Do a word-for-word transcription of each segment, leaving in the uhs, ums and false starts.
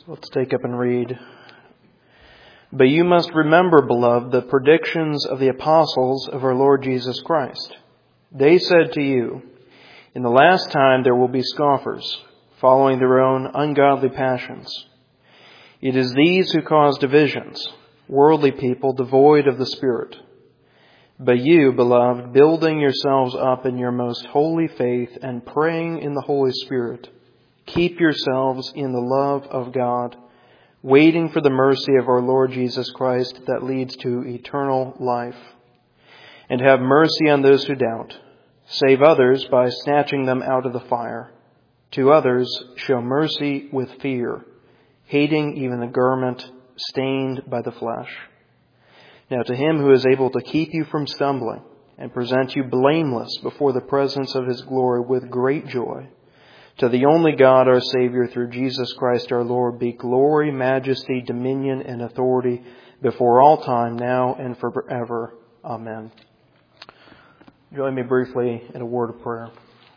Let's take up and read. But you must remember, beloved, the predictions of the apostles of our Lord Jesus Christ. They said to you, in the last time there will be scoffers, following their own ungodly passions. It is these who cause divisions, worldly people devoid of the Spirit. But you, beloved, building yourselves up in your most holy faith and praying in the Holy Spirit, keep yourselves in the love of God, waiting for the mercy of our Lord Jesus Christ that leads to eternal life. And have mercy on those who doubt. Save others by snatching them out of the fire. To others show mercy with fear, hating even the garment stained by the flesh. Now to him who is able to keep you from stumbling and present you blameless before the presence of his glory with great joy, to the only God, our Savior, through Jesus Christ our Lord, be glory, majesty, dominion, and authority before all time, now and forever. Amen. Join me briefly in a word of prayer.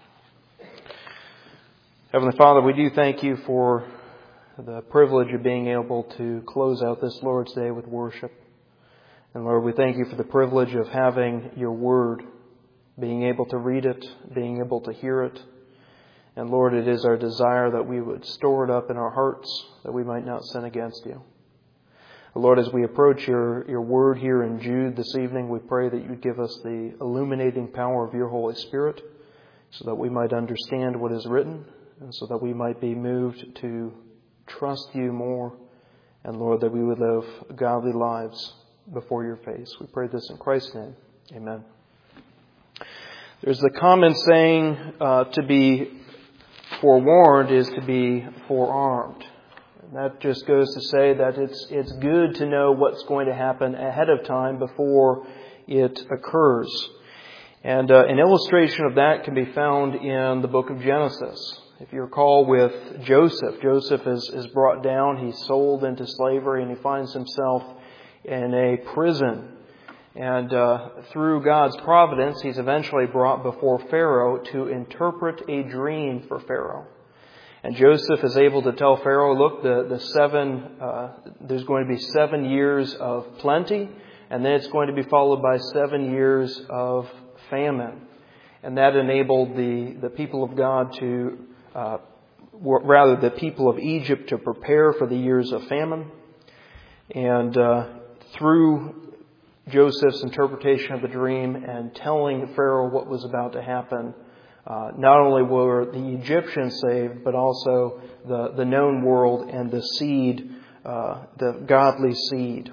Heavenly Father, we do thank you for the privilege of being able to close out this Lord's Day with worship. And Lord, we thank you for the privilege of having your word, being able to read it, being able to hear it. And Lord, it is our desire that we would store it up in our hearts, that we might not sin against you. Lord, as we approach your, your word here in Jude this evening, we pray that you would give us the illuminating power of your Holy Spirit so that we might understand what is written and so that we might be moved to trust you more. And Lord, that we would live godly lives before your face. We pray this in Christ's name. Amen. There's the common saying, uh, to be forewarned is to be forearmed. And that just goes to say that it's it's good to know what's going to happen ahead of time before it occurs. And uh, an illustration of that can be found in the book of Genesis. If you recall with Joseph, Joseph is, is brought down, he's sold into slavery, and he finds himself in a prison. And uh, through God's providence, he's eventually brought before Pharaoh to interpret a dream for Pharaoh. And Joseph is able to tell Pharaoh, look, the, the seven, uh, there's going to be seven years of plenty, and then it's going to be followed by seven years of famine. And that enabled the, the people of God to, uh, rather the people of Egypt to prepare for the years of famine. And uh, through Joseph's interpretation of the dream and telling Pharaoh what was about to happen, uh, not only were the Egyptians saved, but also the, the known world and the seed, uh, the godly seed.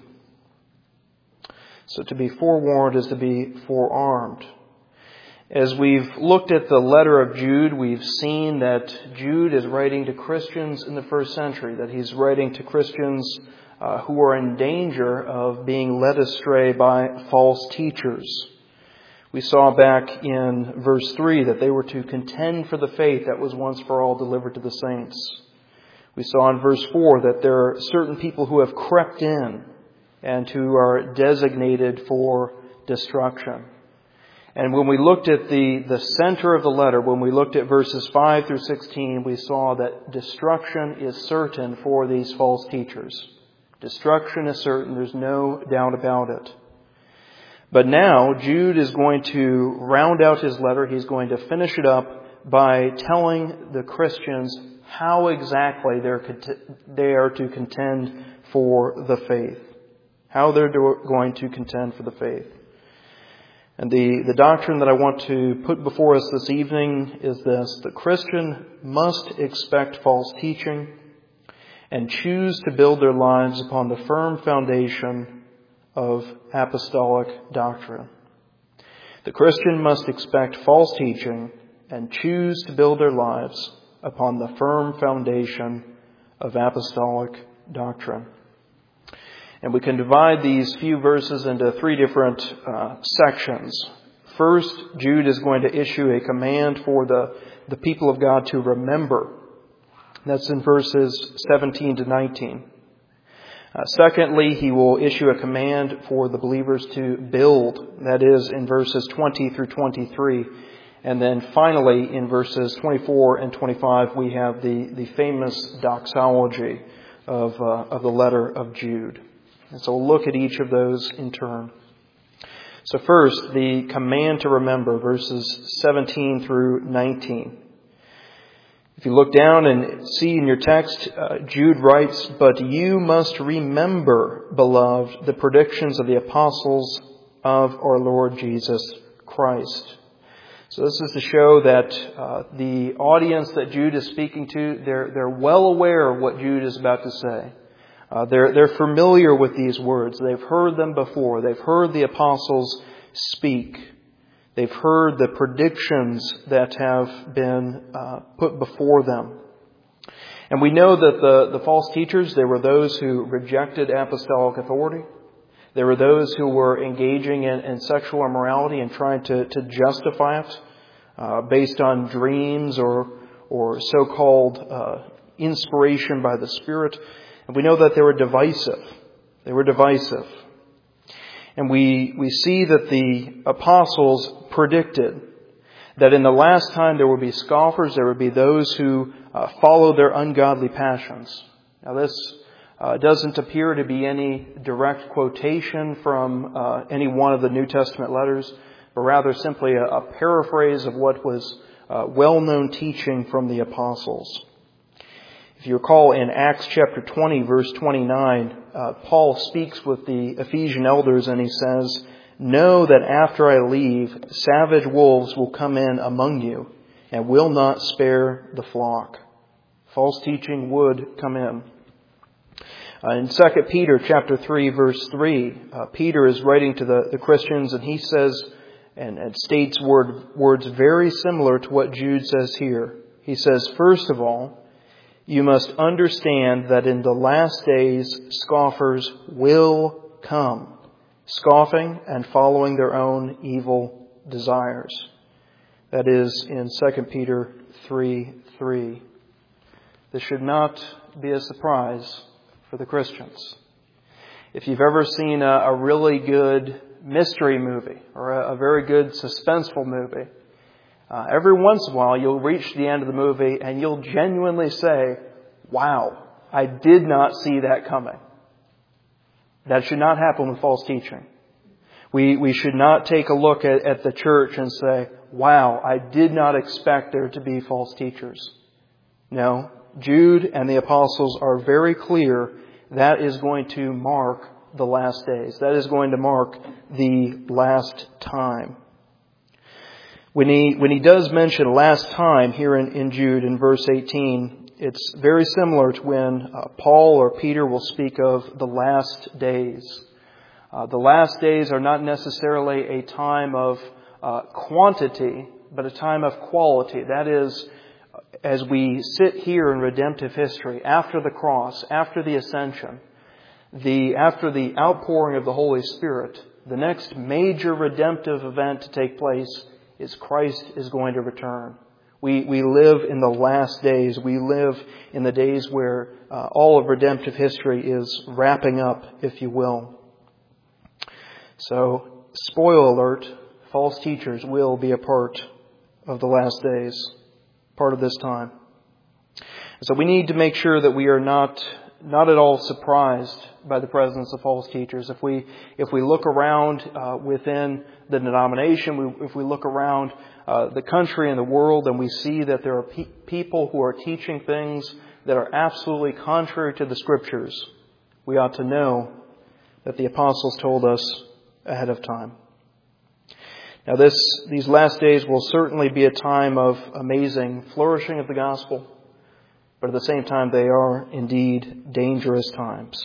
So to be forewarned is to be forearmed. As we've looked at the letter of Jude, we've seen that Jude is writing to Christians in the first century, that he's writing to Christians Uh, who are in danger of being led astray by false teachers. We saw back in verse three that they were to contend for the faith that was once for all delivered to the saints. We saw in verse four that there are certain people who have crept in and who are designated for destruction. And when we looked at the, the center of the letter, when we looked at verses five through sixteen, we saw that destruction is certain for these false teachers. Destruction is certain. There's no doubt about it. But now Jude is going to round out his letter. He's going to finish it up by telling the Christians how exactly they're, they are to contend for the faith. How they're going to contend for the faith. And the, the doctrine that I want to put before us this evening is this. The Christian must expect false teaching and choose to build their lives upon the firm foundation of apostolic doctrine. The Christian must expect false teaching and choose to build their lives upon the firm foundation of apostolic doctrine. And we can divide these few verses into three different uh, sections. First, Jude is going to issue a command for the, the people of God to remember. That's in verses seventeen to nineteen. Uh, secondly, he will issue a command for the believers to build. That is in verses twenty through twenty-three. And then finally, in verses twenty-four and twenty-five, we have the, the famous doxology, of, uh, of the letter of Jude. And so we'll look at each of those in turn. So first, the command to remember, verses seventeen through nineteen. If you look down and see in your text, uh, Jude writes, "But you must remember, beloved, the predictions of the apostles of our Lord Jesus Christ." So this is to show that uh, the audience that Jude is speaking to, they're they're well aware of what Jude is about to say. Uh, they're they're familiar with these words. They've heard them before. They've heard the apostles speak. They've heard the predictions that have been uh, put before them. And we know that the, the false teachers, they were those who rejected apostolic authority. They were those who were engaging in, in sexual immorality and trying to, to justify it uh, based on dreams or, or so-called uh, inspiration by the Spirit. And we know that they were divisive. They were divisive. And we, we see that the apostles predicted that in the last time there would be scoffers, there would be those who uh, followed their ungodly passions. Now this uh, doesn't appear to be any direct quotation from uh, any one of the New Testament letters, but rather simply a, a paraphrase of what was uh, well-known teaching from the apostles. If you recall in Acts chapter twenty, verse twenty-nine, uh, Paul speaks with the Ephesian elders and he says, "Know that after I leave, savage wolves will come in among you and will not spare the flock." False teaching would come in. Uh, in Second Peter chapter three, verse three, uh, Peter is writing to the, the Christians and he says, and, and states word, words very similar to what Jude says here. He says, "First of all, you must understand that in the last days scoffers will come, scoffing and following their own evil desires." That is in Second Peter three three. This should not be a surprise for the Christians. If you've ever seen a, a really good mystery movie or a, a very good suspenseful movie, Uh, every once in a while, you'll reach the end of the movie and you'll genuinely say, "Wow, I did not see that coming." That should not happen with false teaching. We we should not take a look at, at the church and say, "Wow, I did not expect there to be false teachers." No, Jude and the apostles are very clear that is going to mark the last days. That is going to mark the last time. When he, when he does mention last time here in, in Jude in verse eighteen, it's very similar to when uh, Paul or Peter will speak of the last days. Uh, the last days are not necessarily a time of uh, quantity, but a time of quality. That is, as we sit here in redemptive history, after the cross, after the ascension, the, after the outpouring of the Holy Spirit, the next major redemptive event to take place is Christ is going to return. We we live in the last days. We live in the days where uh, all of redemptive history is wrapping up, if you will. So, spoiler alert, false teachers will be a part of the last days, part of this time. So we need to make sure that we are not not at all surprised by the presence of false teachers. If we if we look around uh, within the denomination, we, if we look around uh, the country and the world, and we see that there are pe- people who are teaching things that are absolutely contrary to the Scriptures, we ought to know that the apostles told us ahead of time. Now, this these last days will certainly be a time of amazing flourishing of the gospel. But at the same time, they are indeed dangerous times.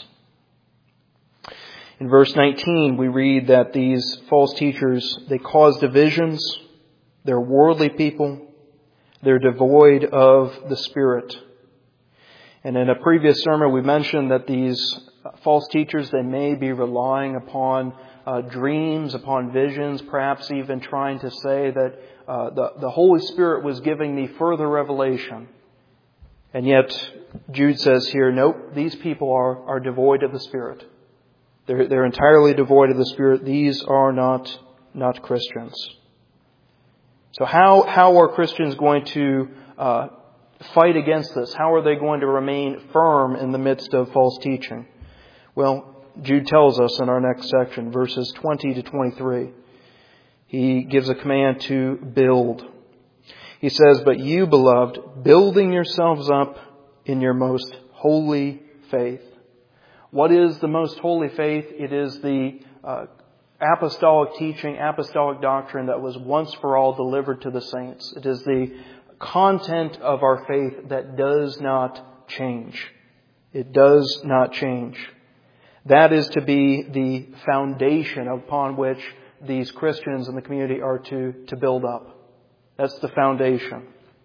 In verse nineteen, we read that these false teachers, they cause divisions, they're worldly people, they're devoid of the Spirit. And in a previous sermon, we mentioned that these false teachers, they may be relying upon uh, dreams, upon visions, perhaps even trying to say that uh, the, the Holy Spirit was giving me further revelation. And yet, Jude says here, nope, these people are, are devoid of the Spirit. They're, they're entirely devoid of the Spirit. These are not, not Christians. So how, how are Christians going to uh, fight against this? How are they going to remain firm in the midst of false teaching? Well, Jude tells us in our next section, verses twenty to twenty-three. He gives a command to build. He says, "But you, beloved, building yourselves up in your most holy faith." What is the most holy faith? It is the uh, apostolic teaching, apostolic doctrine that was once for all delivered to the saints. It is the content of our faith that does not change. It does not change. That is to be the foundation upon which these Christians in the community are to, to build up. That's the foundation.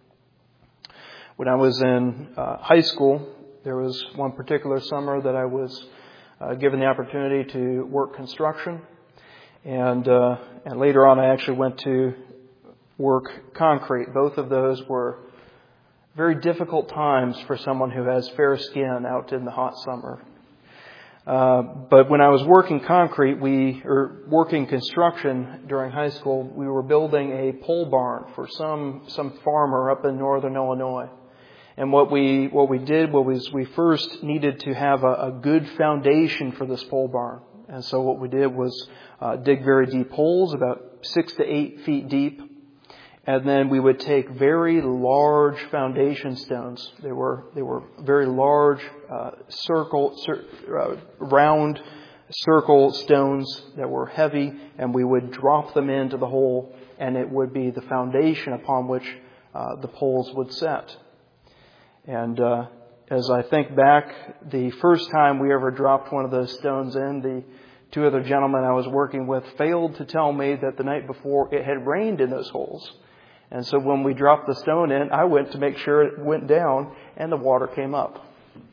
When I was in uh, high school, there was one particular summer that I was uh, given the opportunity to work construction. And, uh, and later on I actually went to work concrete. Both of those were very difficult times for someone who has fair skin out in the hot summer. Uh, but when I was working concrete, we, or working construction during high school, we were building a pole barn for some, some farmer up in northern Illinois. And what we, what we did was we first needed to have a, a good foundation for this pole barn. And so what we did was uh, dig very deep holes, about six to eight feet deep. And then we would take very large foundation stones. They were they were very large, uh, circle, cir- uh, round circle stones that were heavy, and we would drop them into the hole, and it would be the foundation upon which uh, the poles would set. And uh, as I think back, the first time we ever dropped one of those stones in, the two other gentlemen I was working with failed to tell me that the night before it had rained in those holes. And so when we dropped the stone in, I went to make sure it went down and the water came up.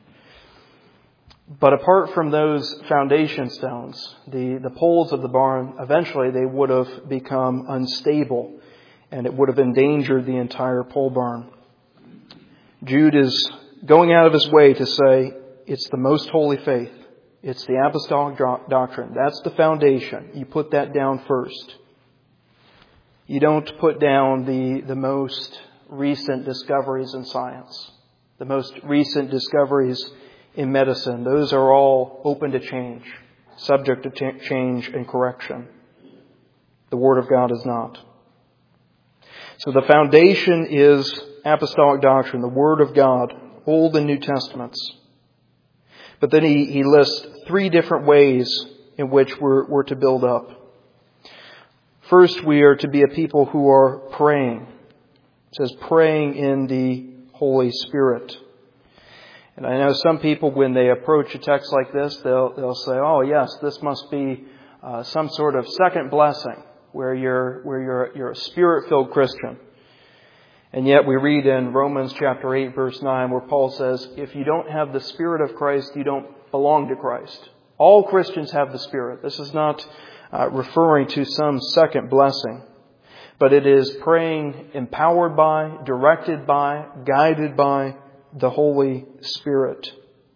But apart from those foundation stones, the, the poles of the barn, eventually they would have become unstable and it would have endangered the entire pole barn. Jude is going out of his way to say it's the most holy faith. It's the apostolic doctrine. That's the foundation. You put that down first. You don't put down the, the most recent discoveries in science, the most recent discoveries in medicine. Those are all open to change, subject to ch- change and correction. The Word of God is not. So the foundation is apostolic doctrine, the Word of God, Old and New Testaments. But then he, he lists three different ways in which we're, we're to build up. First, we are to be a people who are praying. It says praying in the Holy Spirit. And I know some people, when they approach a text like this, they'll, they'll say, oh yes, this must be uh, some sort of second blessing where you're, where you're, you're a Spirit-filled Christian. And yet we read in Romans chapter eight, verse nine, where Paul says, if you don't have the Spirit of Christ, you don't belong to Christ. All Christians have the Spirit. This is not uh, referring to some second blessing, but it is praying empowered by, directed by, guided by the Holy Spirit.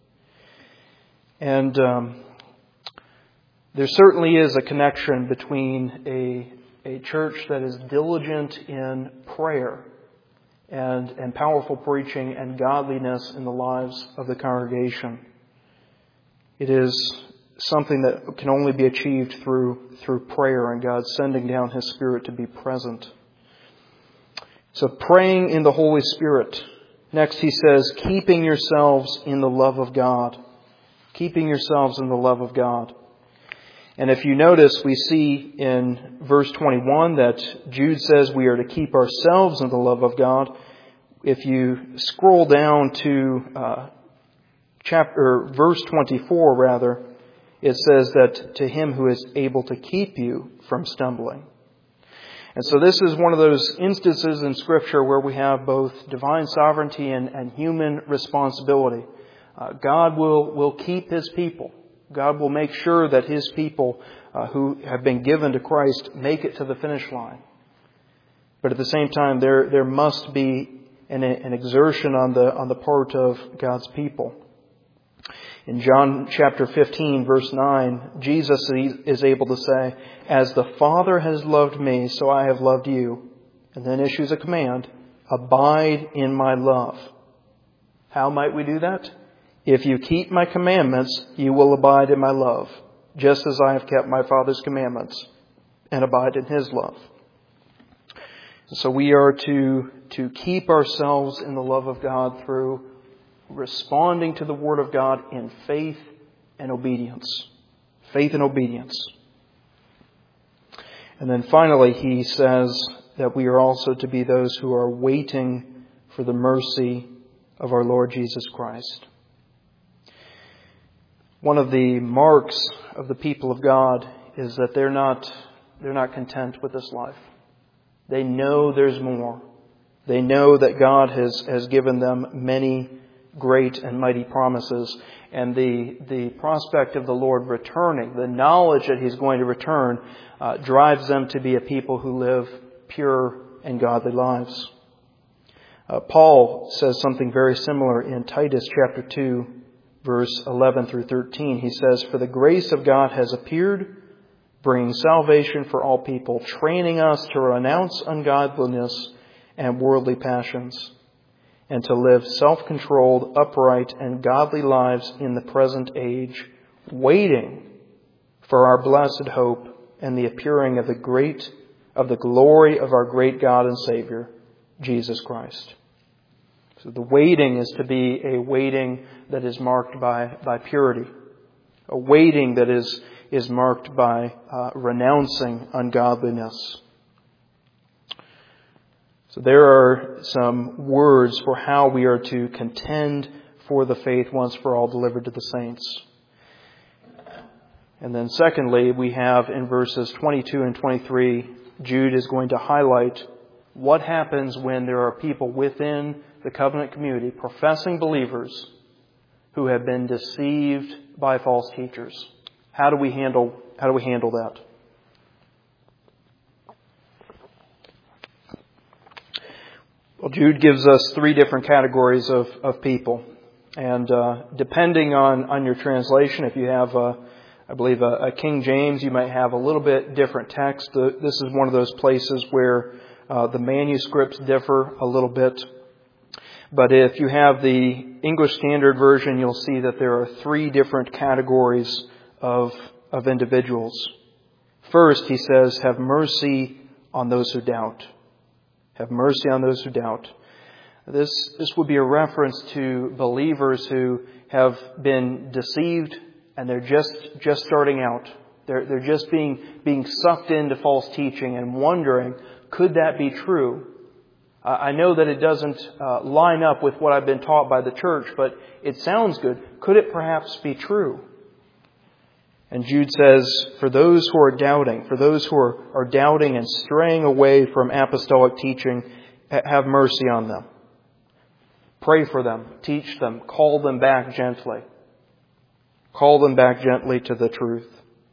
And um, there certainly is a connection between a, a church that is diligent in prayer and, and powerful preaching and godliness in the lives of the congregation. It is something that can only be achieved through, through prayer and God sending down His Spirit to be present. So praying in the Holy Spirit. Next he says, keeping yourselves in the love of God. Keeping yourselves in the love of God. And if you notice, we see in verse twenty-one that Jude says we are to keep ourselves in the love of God. If you scroll down to uh, chapter verse twenty-four, rather, it says that to Him who is able to keep you from stumbling. And so this is one of those instances in Scripture where we have both divine sovereignty and, and human responsibility. Uh, God will, will keep His people. God will make sure that His people uh, who have been given to Christ make it to the finish line. But at the same time, there there must be an, an exertion on the on the part of God's people. In John chapter fifteen, verse nine, Jesus is able to say, as the Father has loved me, so I have loved you. And then issues a command, abide in my love. How might we do that? If you keep my commandments, you will abide in my love, just as I have kept my Father's commandments and abide in his love. So we are to, to keep ourselves in the love of God through responding to the Word of God in faith and obedience. Faith and obedience. And then finally, he says that we are also to be those who are waiting for the mercy of our Lord Jesus Christ. One of the marks of the people of God is that they're not, they're not content with this life. They know there's more. They know that God has, has given them many great and mighty promises. And the, the prospect of the Lord returning, the knowledge that He's going to return, uh, drives them to be a people who live pure and godly lives. Uh, Paul says something very similar in Titus chapter two, verse eleven through thirteen. He says, "For the grace of God has appeared, bringing salvation for all people, training us to renounce ungodliness and worldly passions, and to live self-controlled, upright, and godly lives in the present age, waiting for our blessed hope and the appearing of the great of the glory of our great God and Savior, Jesus Christ." So the waiting is to be a waiting that is marked by, by purity, a waiting that is, is marked by uh, renouncing ungodliness. So there are some words for how we are to contend for the faith once for all delivered to the saints. And then secondly, we have in verses twenty-two and twenty-three, Jude is going to highlight what happens when there are people within the covenant community, professing believers, who have been deceived by false teachers. How do we handle, how do we handle that? Well, Jude gives us three different categories of, of people. And uh, depending on, on your translation, if you have, a, I believe, a, a King James, you might have a little bit different text. The, this is one of those places where uh, the manuscripts differ a little bit. But if you have the English Standard Version, you'll see that there are three different categories of, of individuals. First, he says, have mercy on those who doubt. Have mercy on those who doubt. This, this would be a reference to believers who have been deceived and they're just, just starting out. They're, they're just being, being sucked into false teaching and wondering, could that be true? I know that it doesn't uh, line up with what I've been taught by the church, but it sounds good. Could it perhaps be true? And Jude says, for those who are doubting, for those who are, are doubting and straying away from apostolic teaching, have mercy on them. Pray for them, teach them, call them back gently. Call them back gently to the truth.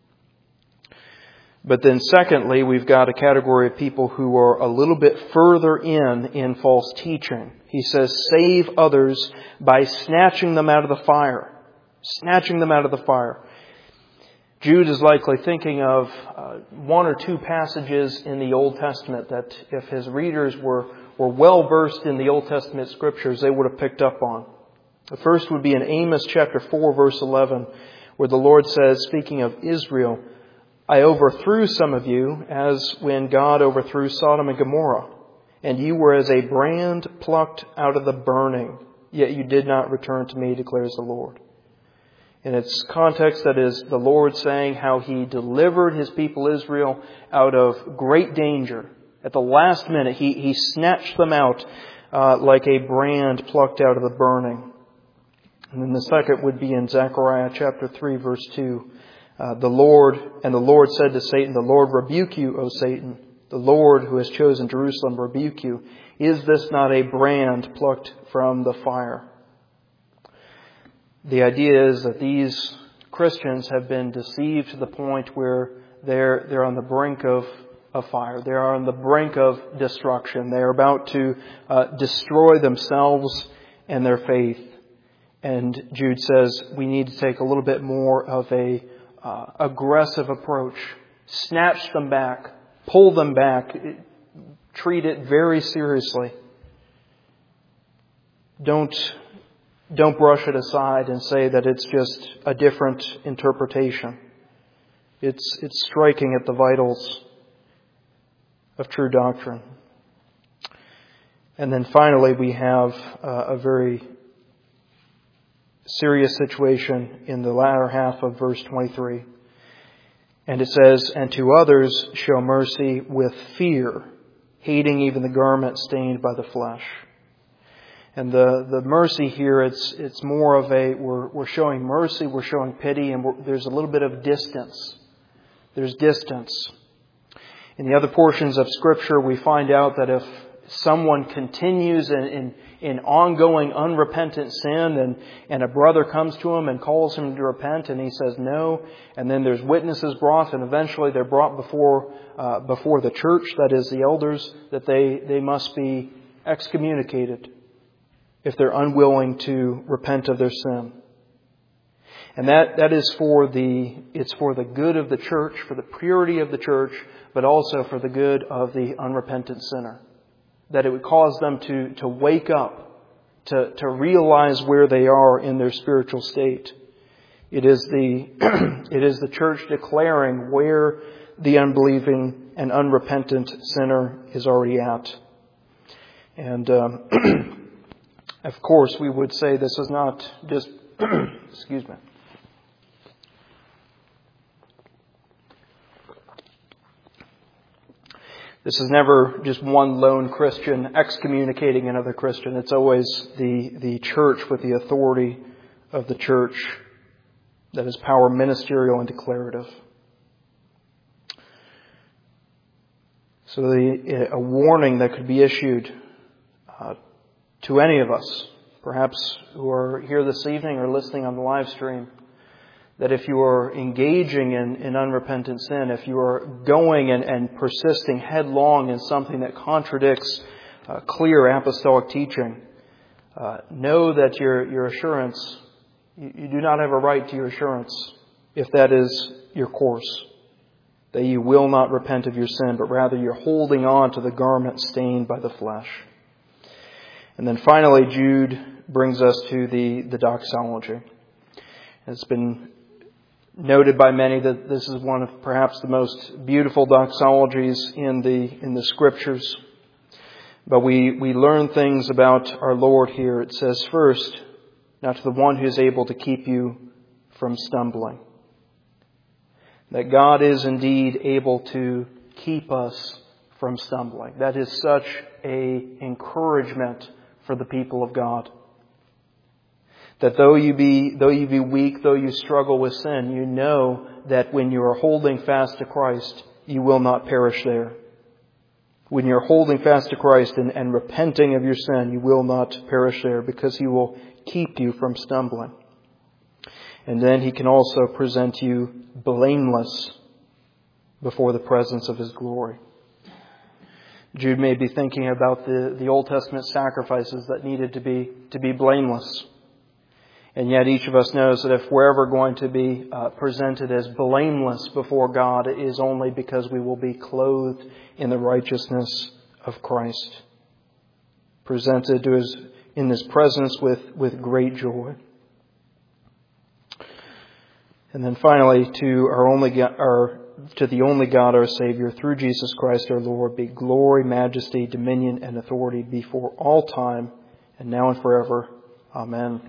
But then secondly, we've got a category of people who are a little bit further in in false teaching. He says, save others by snatching them out of the fire. Snatching them out of the fire. Jude is likely thinking of uh, one or two passages in the Old Testament that if his readers were, were well versed in the Old Testament scriptures, they would have picked up on. The first would be in Amos chapter four, verse eleven, where the Lord says, speaking of Israel, I overthrew some of you as when God overthrew Sodom and Gomorrah, and you were as a brand plucked out of the burning, yet you did not return to me, declares the Lord. In its context, that is the Lord saying how He delivered His people Israel out of great danger. At the last minute, He, he snatched them out uh, like a brand plucked out of the burning. And then the second would be in Zechariah chapter three, verse two. Uh, the Lord, and the Lord said to Satan, the Lord rebuke you, O Satan. The Lord who has chosen Jerusalem rebuke you. Is this not a brand plucked from the fire? The idea is that these Christians have been deceived to the point where they're, they're on the brink of, of fire. They are on the brink of destruction. They are about to uh, destroy themselves and their faith. And Jude says we need to take a little bit more of a Uh, aggressive approach. Snatch them back. Pull them back. Treat it very seriously. Don't, don't brush it aside and say that it's just a different interpretation. It's, it's striking at the vitals of true doctrine. And then finally, we have uh, a very serious situation in the latter half of verse twenty-three. And it says, "And to others show mercy with fear, hating even the garment stained by the flesh." And the, the mercy here, it's it's more of a, we're, we're showing mercy, we're showing pity, and we're, there's a little bit of distance. There's distance. In the other portions of Scripture, we find out that if someone continues in, in, in ongoing unrepentant sin and, and a brother comes to him and calls him to repent and he says no, and then there's witnesses brought and eventually they're brought before uh, before the church, that is the elders, that they, they must be excommunicated if they're unwilling to repent of their sin. And that, that is for the, it's for the good of the church, for the purity of the church, but also for the good of the unrepentant sinner. That it would cause them to, to wake up, to, to realize where they are in their spiritual state. It is the, it is the church declaring where the unbelieving and unrepentant sinner is already at. And, um, of course, we would say this is not just, excuse me. This is never just one lone Christian excommunicating another Christian. It's always the, the church with the authority of the church that is power ministerial and declarative. So the, a warning that could be issued uh, to any of us, perhaps who are here this evening or listening on the live stream, that if you are engaging in, in unrepentant sin, if you are going and, and persisting headlong in something that contradicts uh, clear apostolic teaching, uh, know that your, your assurance, you, you do not have a right to your assurance if that is your course. That you will not repent of your sin, but rather you're holding on to the garment stained by the flesh. And then finally, Jude brings us to the, the doxology. It's been noted by many that this is one of perhaps the most beautiful doxologies in the in the Scriptures. But we, we learn things about our Lord here. It says, first, now to the one who is able to keep you from stumbling. That God is indeed able to keep us from stumbling. That is such an encouragement for the people of God. That though you be, though you be weak, though you struggle with sin, you know that when you are holding fast to Christ, you will not perish there. When you're holding fast to Christ and, and repenting of your sin, you will not perish there because He will keep you from stumbling. And then He can also present you blameless before the presence of His glory. Jude may be thinking about the, the Old Testament sacrifices that needed to be, to be blameless. And yet each of us knows that if we're ever going to be uh, presented as blameless before God, it is only because we will be clothed in the righteousness of Christ. Presented to His, in His presence with, with great joy. And then finally, to our only God, our, to the only God, our Savior, through Jesus Christ our Lord, be glory, majesty, dominion, and authority before all time, and now and forever. Amen.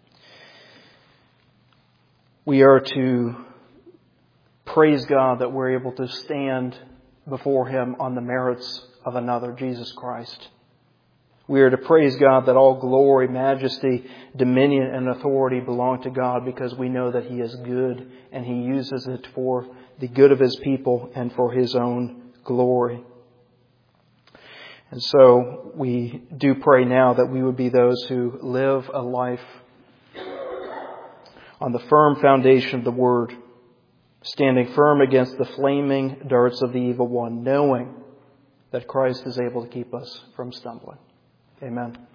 We are to praise God that we're able to stand before Him on the merits of another, Jesus Christ. We are to praise God that all glory, majesty, dominion, and authority belong to God because we know that He is good and He uses it for the good of His people and for His own glory. And so we do pray now that we would be those who live a life on the firm foundation of the Word, standing firm against the flaming darts of the evil one, knowing that Christ is able to keep us from stumbling. Amen.